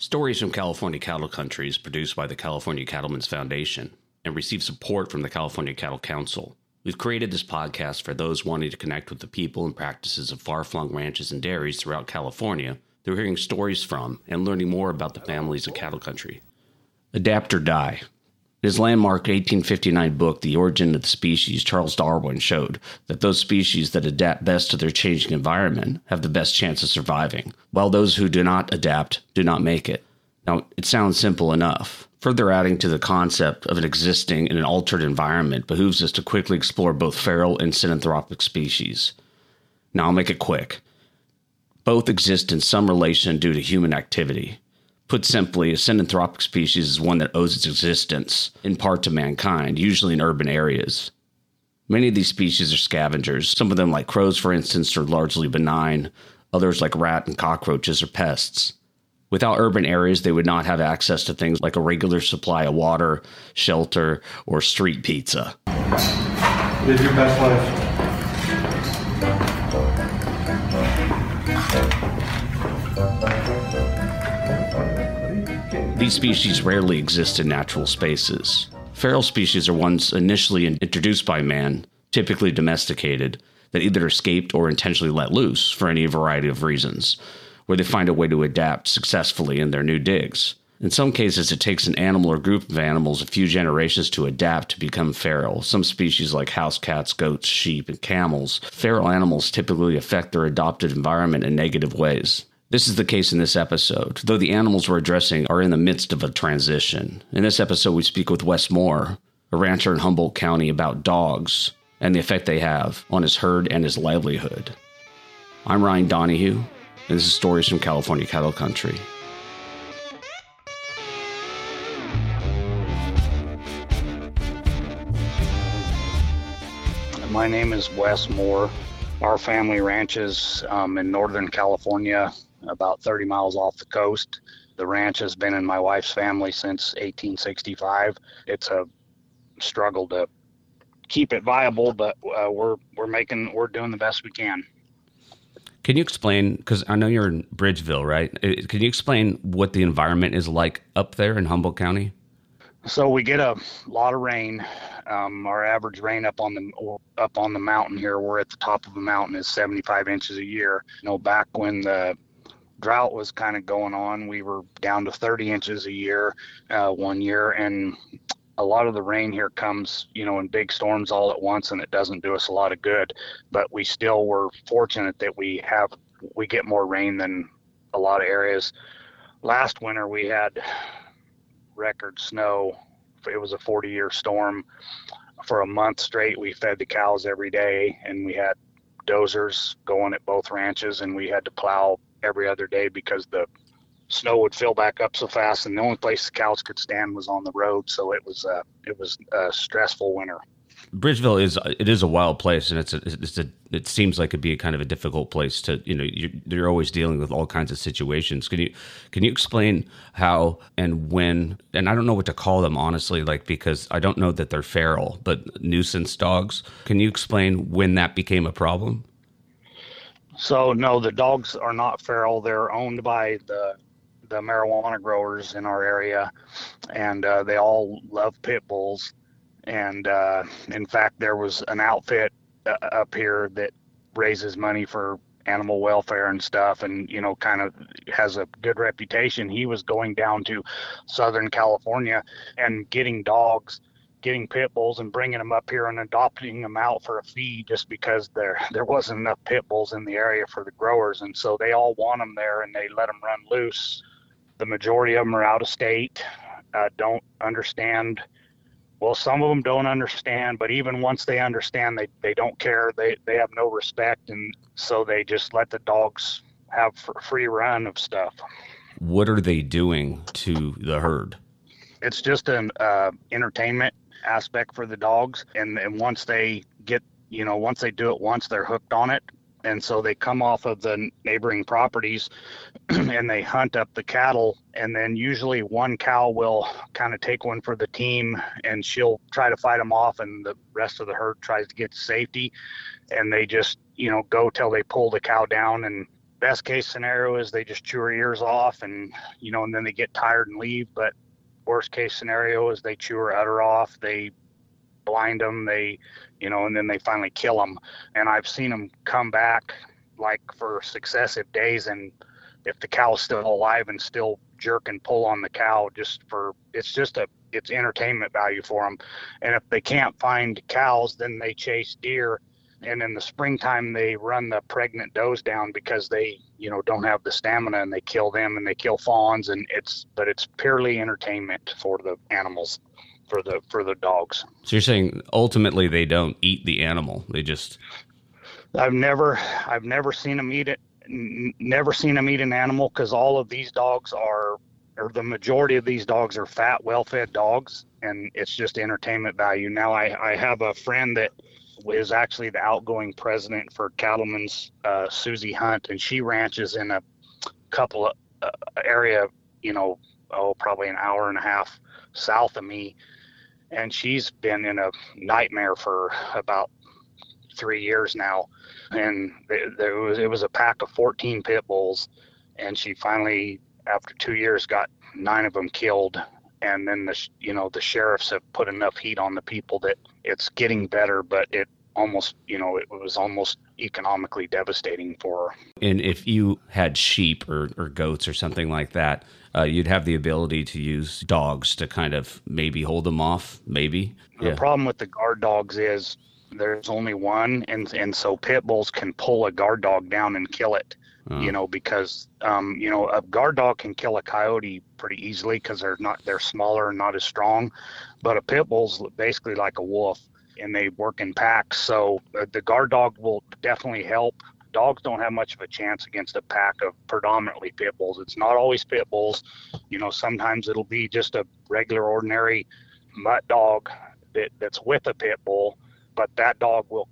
Stories from California Cattle Country is produced by the California Cattlemen's Foundation and receives support from the California Cattle Council. We've created this podcast for those wanting to connect with the people and practices of far-flung ranches and dairies throughout California through hearing stories from and learning more about the families of cattle country. Adapt or Die. In his landmark 1859 book, The Origin of the Species, Charles Darwin showed that those species that adapt best to their changing environment have the best chance of surviving, while those who do not adapt do not make it. Now, it sounds simple enough. Further adding to the concept of an existing in an altered environment behooves us to quickly explore both feral and synanthropic species. Now, I'll make it quick. Both exist in some relation due to human activity. Put simply, a synanthropic species is one that owes its existence, in part to mankind, usually in urban areas. Many of these species are scavengers. Some of them, like crows, for instance, are largely benign. Others, like rat and cockroaches, are pests. Without urban areas, they would not have access to things like a regular supply of water, shelter, or street pizza. Live your best life. These species rarely exist in natural spaces. Feral species are ones initially introduced by man, typically domesticated, that either escaped or intentionally let loose for any variety of reasons, where they find a way to adapt successfully in their new digs. In some cases, it takes an animal or group of animals a few generations to adapt to become feral. Some species like house cats, goats, sheep, and camels, feral animals typically affect their adopted environment in negative ways. This is the case in this episode, though the animals we're addressing are in the midst of a transition. In this episode, we speak with Wes Moore, a rancher in Humboldt County, about dogs and the effect they have on his herd and his livelihood. I'm Ryan Donahue, and this is Stories from California Cattle Country. My name is Wes Moore. Our family ranches in Northern California, about 30 miles off the coast. The ranch has been in my wife's family since 1865. It's a struggle to keep it viable, but we're doing the best we can. Can you explain, because I know you're in Bridgeville, right? Can you explain what the environment is like up there in Humboldt County? So we get a lot of rain. Our average rain up on the mountain here, we're at the top of the mountain, is 75 inches a year. Back when the drought was kind of going on, we were down to 30 inches a year one year, and a lot of the rain here comes, in big storms all at once, and it doesn't do us a lot of good. But we still were fortunate that we get more rain than a lot of areas. Last winter we had record snow. It was a 40-year storm. For a month straight, we fed the cows every day, and we had dozers going at both ranches, and we had to plow every other day because the snow would fill back up so fast, and the only place the cows could stand was on the road. So it was a stressful winter. Bridgeville is a wild place, and it seems like it'd be a kind of a difficult place to, you're always dealing with all kinds of situations. Can you explain how and when, and I don't know what to call them, honestly, because I don't know that they're feral, but nuisance dogs. Can you explain when that became a problem? So no, the dogs are not feral. They're owned by the marijuana growers in our area, and they all love pit bulls. And in fact, there was an outfit up here that raises money for animal welfare and stuff, and kind of has a good reputation. He was going down to Southern California and getting pit bulls and bringing them up here and adopting them out for a fee, just because there wasn't enough pit bulls in the area for the growers, and so they all want them there, and they let them run loose. The majority of them are out of state, don't understand. Well, some of them don't understand, but even once they understand, they don't care. They have no respect, and so they just let the dogs have free run of stuff. What are they doing to the herd? It's just an entertainment aspect for the dogs, and once they do it once, they're hooked on it. And so they come off of the neighboring properties and they hunt up the cattle, and then usually one cow will kind of take one for the team, and she'll try to fight them off, and the rest of the herd tries to get to safety, and they just go till they pull the cow down, and best case scenario is they just chew her ears off and, and then they get tired and leave. But worst case scenario is they chew her udder off, they blind them, and then they finally kill them. And I've seen them come back like for successive days, and if the cow's still alive and still jerk and pull on the cow, it's entertainment value for them. And if they can't find cows, then they chase deer. And in the springtime, they run the pregnant does down because they, don't have the stamina, and they kill them and they kill fawns. And it's purely entertainment for the animals, for the dogs. So you're saying ultimately they don't eat the animal. They just... I've never seen them eat it. Never seen them eat an animal, because all of these dogs or the majority of these dogs are fat, well-fed dogs, and it's just entertainment value. Now, I have a friend that is actually the outgoing president for Cattlemen's, Susie Hunt, and she ranches in a couple of area, probably an hour and a half south of me, and she's been in a nightmare for about 3 years now. And it was a pack of 14 pit bulls, and she finally, after 2 years, got 9 of them killed. And then the sheriffs have put enough heat on the people that it's getting better, but it almost, it was almost economically devastating for her. And if you had sheep or goats or something like that, you'd have the ability to use dogs to kind of maybe hold them off, maybe. The problem with the guard dogs is there's only one, and so pit bulls can pull a guard dog down and kill it, because a guard dog can kill a coyote pretty easily because they're smaller and not as strong, but a pit bull's basically like a wolf, and they work in packs. So the guard dog will definitely help. Dogs don't have much of a chance against a pack of predominantly pit bulls. It's not always pit bulls. Sometimes it'll be just a regular ordinary mutt dog that's with a pit bull. But that dog will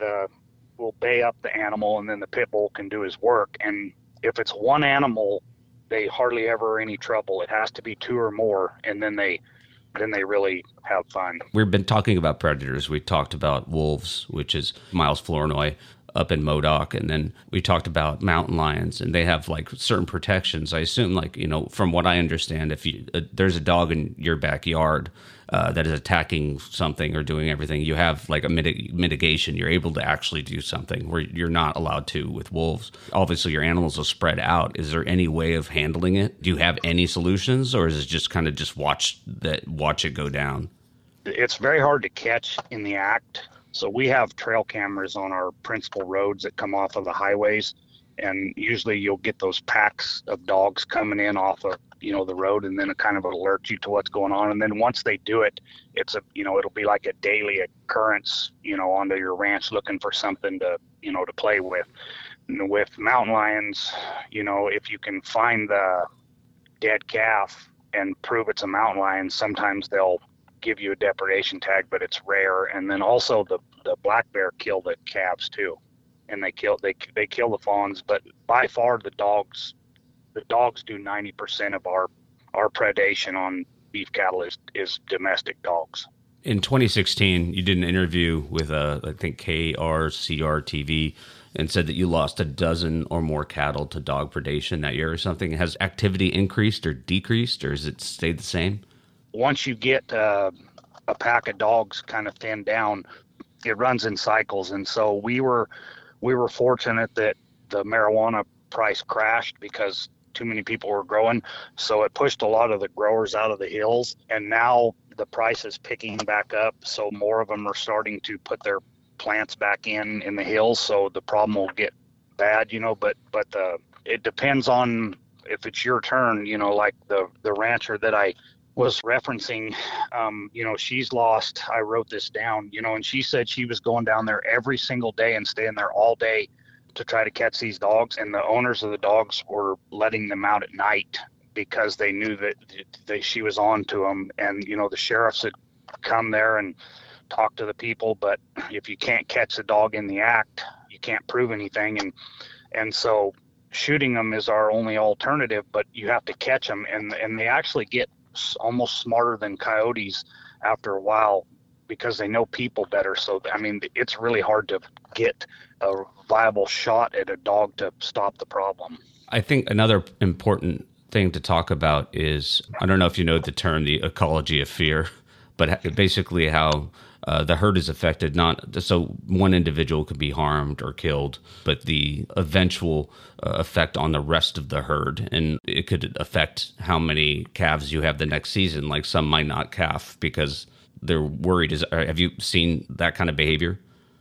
bay up the animal, and then the pit bull can do his work. And if it's one animal, they hardly ever are any trouble. It has to be 2 or more, and then they really have fun. We've been talking about predators. We talked about wolves, which is Miles Flournoy up in Modoc, and then we talked about mountain lions, and they have like certain protections. I assume, from what I understand, if there's a dog in your backyard that is attacking something or doing everything, you have like a mitigation. You're able to actually do something where you're not allowed to with wolves. Obviously, your animals will spread out. Is there any way of handling it? Do you have any solutions, or is it just kind of just watch it go down? It's very hard to catch in the act. So we have trail cameras on our principal roads that come off of the highways, and usually you'll get those packs of dogs coming in off of the road, and then it kind of alerts you to what's going on. And then once they do it, it'll be like a daily occurrence onto your ranch, looking for something to to play with. And with mountain lions, if you can find the dead calf and prove it's a mountain lion, sometimes they'll give you a depredation tag, but it's rare. And then also the black bear kill the calves too, and they kill the fawns. But by far the dogs do 90% of our predation on beef cattle is domestic dogs. In 2016, you did an interview with I think KRCR TV, and said that you lost a dozen or more cattle to dog predation that year or something. Has activity increased or decreased, or has it stayed the same? Once you get a pack of dogs kind of thinned down, it runs in cycles. And so we were fortunate that the marijuana price crashed because too many people were growing. So it pushed a lot of the growers out of the hills. And now the price is picking back up. So more of them are starting to put their plants back in the hills. So the problem will get bad, but it depends on if it's your turn, like the rancher that I was referencing, she's lost, I wrote this down, and she said she was going down there every single day and staying there all day to try to catch these dogs. And the owners of the dogs were letting them out at night because they knew that she was on to them. And, the sheriffs had come there and talked to the people, but if you can't catch the dog in the act, you can't prove anything. And so shooting them is our only alternative, but you have to catch them. And they actually get almost smarter than coyotes after a while because they know people better. So, it's really hard to get a viable shot at a dog to stop the problem. I think another important thing to talk about is, I don't know if you know the term, the ecology of fear, but basically how the herd is affected. Not so one individual could be harmed or killed, but the eventual effect on the rest of the herd, and it could affect how many calves you have the next season. Like some might not calf because they're worried. Have you seen that kind of behavior?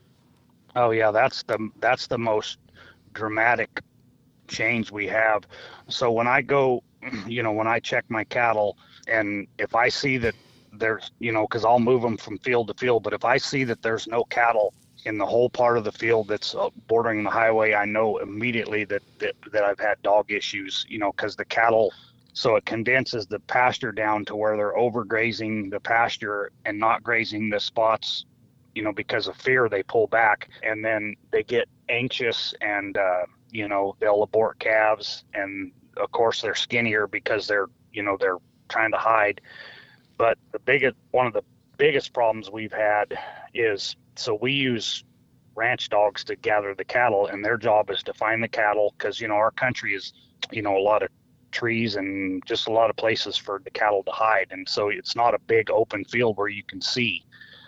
Oh yeah, that's the most dramatic change we have. So when I go, when I check my cattle, and if I see that there's, because I'll move them from field to field, but if I see that there's no cattle in the whole part of the field that's bordering the highway, I know immediately that I've had dog issues, because the cattle, so it condenses the pasture down to where they're overgrazing the pasture and not grazing the spots, because of fear. They pull back, and then they get anxious, and they'll abort calves, and of course they're skinnier because they're trying to hide. But one of the biggest problems we've had is, so we use ranch dogs to gather the cattle, and their job is to find the cattle, because our country is a lot of trees and just a lot of places for the cattle to hide, and so it's not a big open field where you can see.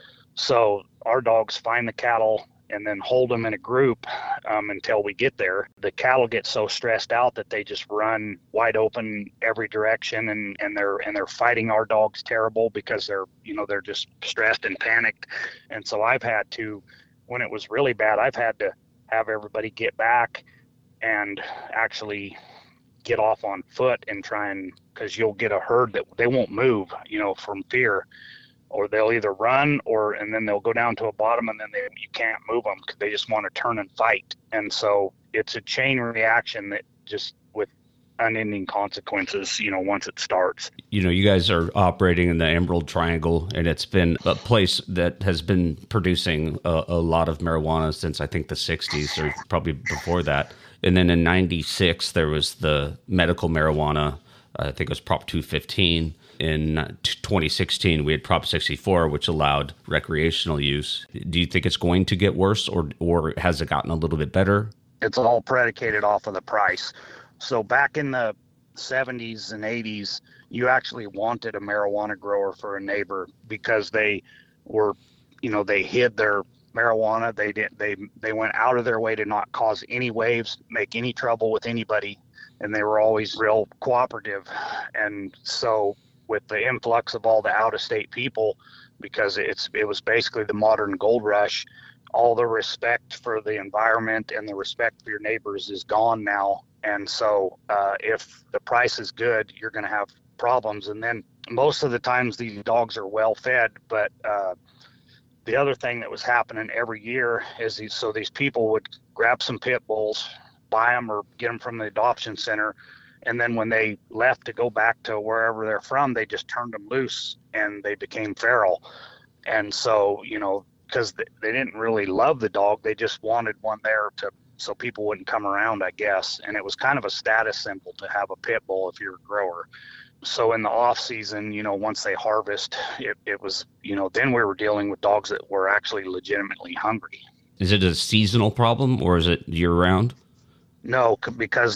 So our dogs find the cattle and then hold them in a group until we get there. The cattle get so stressed out that they just run wide open every direction, and they're fighting our dogs terrible because they're just stressed and panicked. And so I've had to, when it was really bad, I've had to have everybody get back and actually get off on foot and try, and because you'll get a herd that they won't move, from fear. Or they'll either run, and then they'll go down to a bottom, and then you can't move them because they just want to turn and fight. And so it's a chain reaction that just with unending consequences, once it starts. You guys are operating in the Emerald Triangle, and it's been a place that has been producing a lot of marijuana since I think the 60s or probably before that. And then in 96, there was the medical marijuana. I think it was Prop 215. In 2016, we had Prop 64, which allowed recreational use. Do you think it's going to get worse, or has it gotten a little bit better? It's all predicated off of the price. So back in the 70s and 80s, you actually wanted a marijuana grower for a neighbor because they were, they hid their marijuana. They went out of their way to not cause any waves, make any trouble with anybody, and they were always real cooperative. And so with the influx of all the out-of-state people, because it was basically the modern gold rush, all the respect for the environment and the respect for your neighbors is gone now. And so if the price is good, you're going to have problems. And then most of the times these dogs are well fed, but the other thing that was happening every year is these people would grab some pit bulls, buy them or get them from the adoption center, and then when they left to go back to wherever they're from, they just turned them loose and they became feral. And so, because they didn't really love the dog, they just wanted one there so people wouldn't come around, I guess. And it was kind of a status symbol to have a pit bull if you're a grower. So in the off season, once they harvest, it was, then we were dealing with dogs that were actually legitimately hungry. Is it a seasonal problem, or is it year round? No, because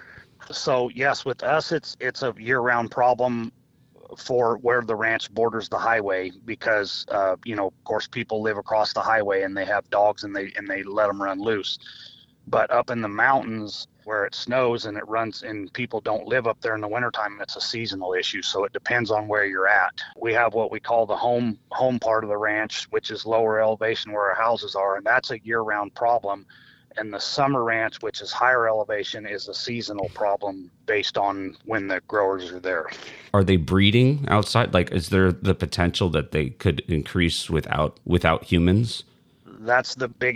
so yes, with us, it's a year-round problem for where the ranch borders the highway, because of course people live across the highway and they have dogs and they let them run loose. But up in the mountains where it snows and it runs, and people don't live up there in the wintertime, it's a seasonal issue. So it depends on where you're at. We have what we call the home part of the ranch, which is lower elevation where our houses are, and that's a year-round problem. And the summer ranch, which is higher elevation, is a seasonal problem based on when the growers are there. Are they breeding outside? Like, is there the potential that they could increase without humans? That's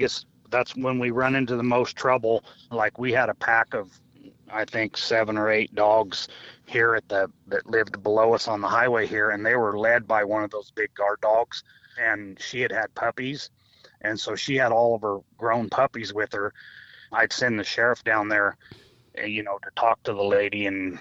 when we run into the most trouble. Like, we had a pack of, I think, 7 or 8 dogs here that lived below us on the highway here, and they were led by one of those big guard dogs, and she had puppies. And so she had all of her grown puppies with her. I'd send the sheriff down there, to talk to the lady, and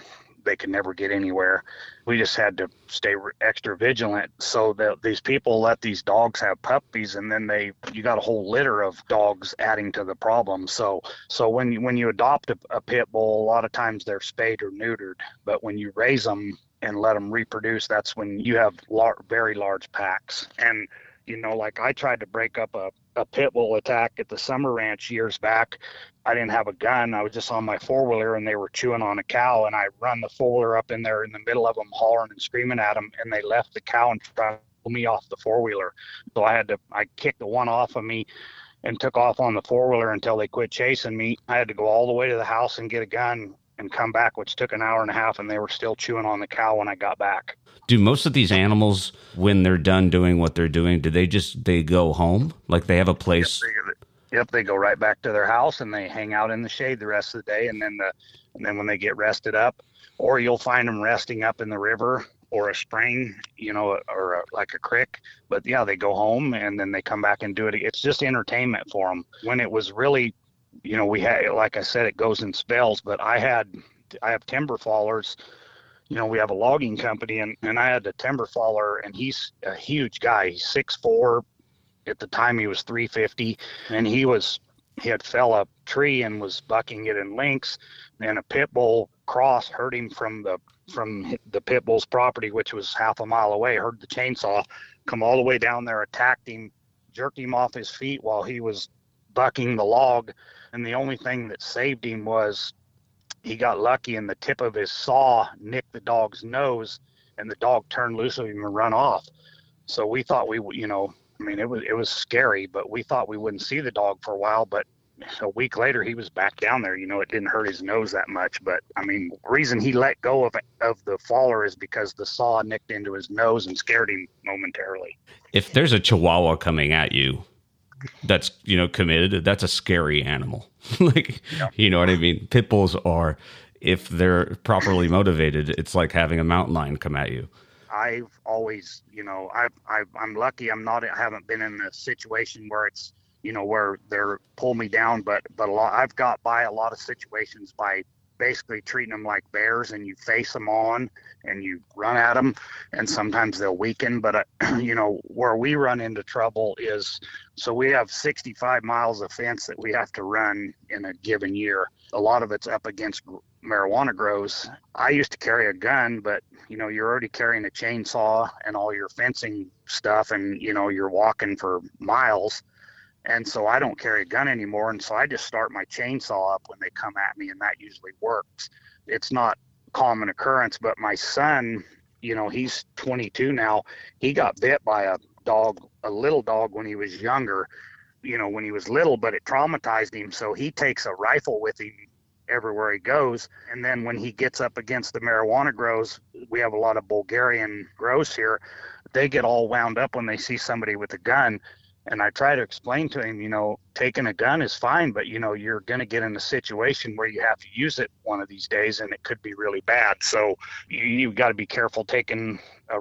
they could never get anywhere. We just had to stay extra vigilant so that these people let these dogs have puppies, and then you got a whole litter of dogs adding to the problem. So when you adopt a pit bull, a lot of times they're spayed or neutered, but when you raise them and let them reproduce, that's when you have very large packs. And like I tried to break up a pit bull attack at the summer ranch years back. I didn't have a gun. I was just on my four-wheeler, and they were chewing on a cow, and I run the four-wheeler up in there in the middle of them, hollering and screaming at them, and they left the cow and tried to pull me off the four-wheeler. So I kicked the one off of me and took off on the four-wheeler until they quit chasing me. I had to go all the way to the house and get a gun and come back, which took an hour and a half, and they were still chewing on the cow when I got back. Do most of these animals, when they're done doing what they're doing, they go home? Like they have a place? Yep, they go right back to their house and they hang out in the shade the rest of the day. And then when they get rested up, or you'll find them resting up in the river or a spring, or like a creek. But yeah, they go home and then they come back and do it. It's just entertainment for them. When it was really, we had, like I said, it goes in spells, but I have timber fallers. We have a logging company, and I had a timber faller, and he's a huge guy. He's 6'4". At the time, he was 350, and he had fell a tree and was bucking it in lynx, and a pit bull cross heard him from the pit bull's property, which was half a mile away, heard the chainsaw come all the way down there, attacked him, jerked him off his feet while he was bucking the log, and the only thing that saved him was he got lucky and the tip of his saw nicked the dog's nose, and the dog turned loose of him and run off. So we thought it was scary, but we thought we wouldn't see the dog for a while. But a week later, he was back down there. It didn't hurt his nose that much. But the reason he let go of the faller is because the saw nicked into his nose and scared him momentarily. If there's a Chihuahua coming at you, that's committed, that's a scary animal. You know what I mean? Pit bulls are, if they're properly motivated, it's like having a mountain lion come at you. I've always, I'm lucky I haven't been in a situation where it's, where they're pull me down, but I've got by a lot of situations by basically treating them like bears, and you face them on and you run at them, and sometimes they'll weaken. But where we run into trouble is, so we have 65 miles of fence that we have to run in a given year. A lot of it's up against marijuana grows. I used to carry a gun, but you're already carrying a chainsaw and all your fencing stuff, and you're walking for miles. And so I don't carry a gun anymore. And so I just start my chainsaw up when they come at me, and that usually works. It's not common occurrence, but my son, he's 22 now. He got bit by a little dog when he was younger, when he was little, but it traumatized him. So he takes a rifle with him everywhere he goes. And then when he gets up against the marijuana grows, we have a lot of Bulgarian grows here. They get all wound up when they see somebody with a gun. And I try to explain to him, taking a gun is fine, but, you're going to get in a situation where you have to use it one of these days, and it could be really bad. So you've got to be careful taking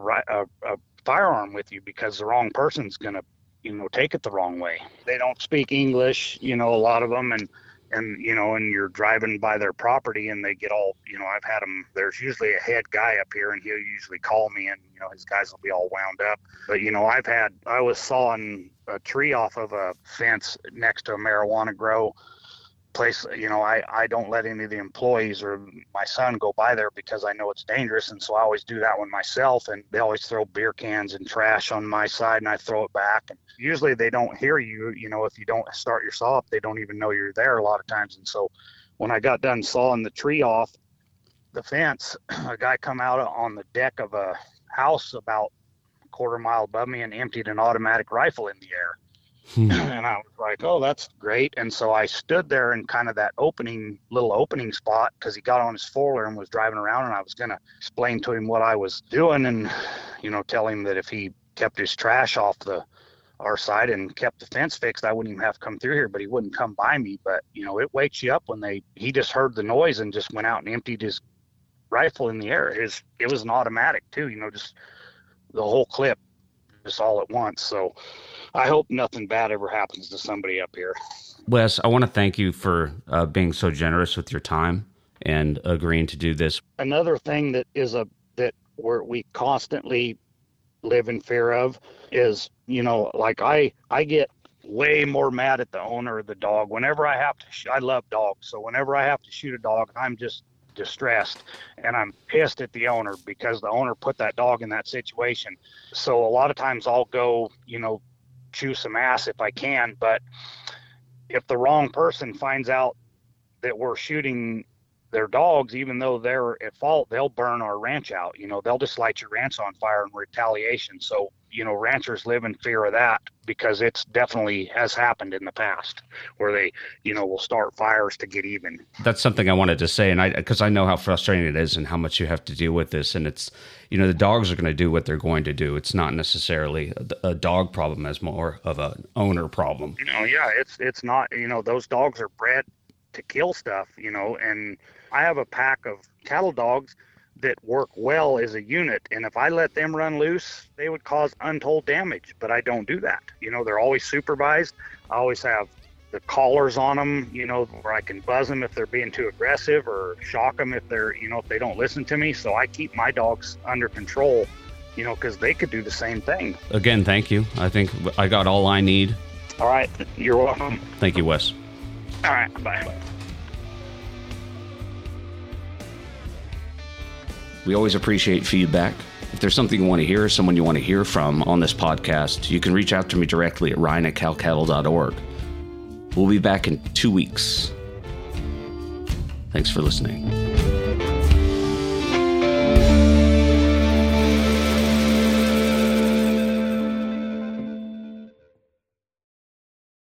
a firearm with you, because the wrong person's going to, take it the wrong way. They don't speak English, a lot of them, and you're driving by their property and they get all, I've had them, there's usually a head guy up here, and he'll usually call me, and, his guys will be all wound up. But, I was sawing a tree off of a fence next to a marijuana grow place. I don't let any of the employees or my son go by there because I know it's dangerous. And so I always do that one myself, and they always throw beer cans and trash on my side, and I throw it back. And usually they don't hear you, if you don't start your saw up, they don't even know you're there a lot of times. And so when I got done sawing the tree off the fence, a guy come out on the deck of a house about a quarter mile above me and emptied an automatic rifle in the air. And I was like, oh, that's great. And so I stood there in kind of that little opening spot, because he got on his four-wheeler and was driving around, and I was going to explain to him what I was doing and, tell him that if he kept his trash off our side and kept the fence fixed, I wouldn't even have to come through here, but he wouldn't come by me. But, it wakes you up when he just heard the noise and just went out and emptied his rifle in the air. It was an automatic too, just the whole clip, just all at once. So I hope nothing bad ever happens to somebody up here. Wes, I want to thank you for being so generous with your time and agreeing to do this. Another thing that we constantly live in fear of is, like I get way more mad at the owner of the dog whenever I have to. I love dogs, so whenever I have to shoot a dog, I'm just distressed and I'm pissed at the owner because the owner put that dog in that situation. So a lot of times I'll go, chew some ass if I can, but if the wrong person finds out that we're shooting their dogs, even though they're at fault, they'll burn our ranch out. They'll just light your ranch on fire in retaliation. So, ranchers live in fear of that because it's definitely has happened in the past where they, will start fires to get even. That's something I wanted to say. And because I know how frustrating it is and how much you have to deal with this. And it's, the dogs are going to do what they're going to do. It's not necessarily a dog problem, as more of an owner problem. Yeah, it's not, those dogs are bred to kill stuff, and I have a pack of cattle dogs that work well as a unit, and if I let them run loose, they would cause untold damage, but I don't do that. They're always supervised. I always have the collars on them, where I can buzz them if they're being too aggressive or shock them if they're, if they don't listen to me. So I keep my dogs under control, because they could do the same thing. Again, thank you. I think I got all I need. All right. You're welcome. Thank you, Wes. All right. Bye. We always appreciate feedback. If there's something you want to hear, someone you want to hear from on this podcast, you can reach out to me directly at ryan@calcattle.org. We'll be back in 2 weeks. Thanks for listening.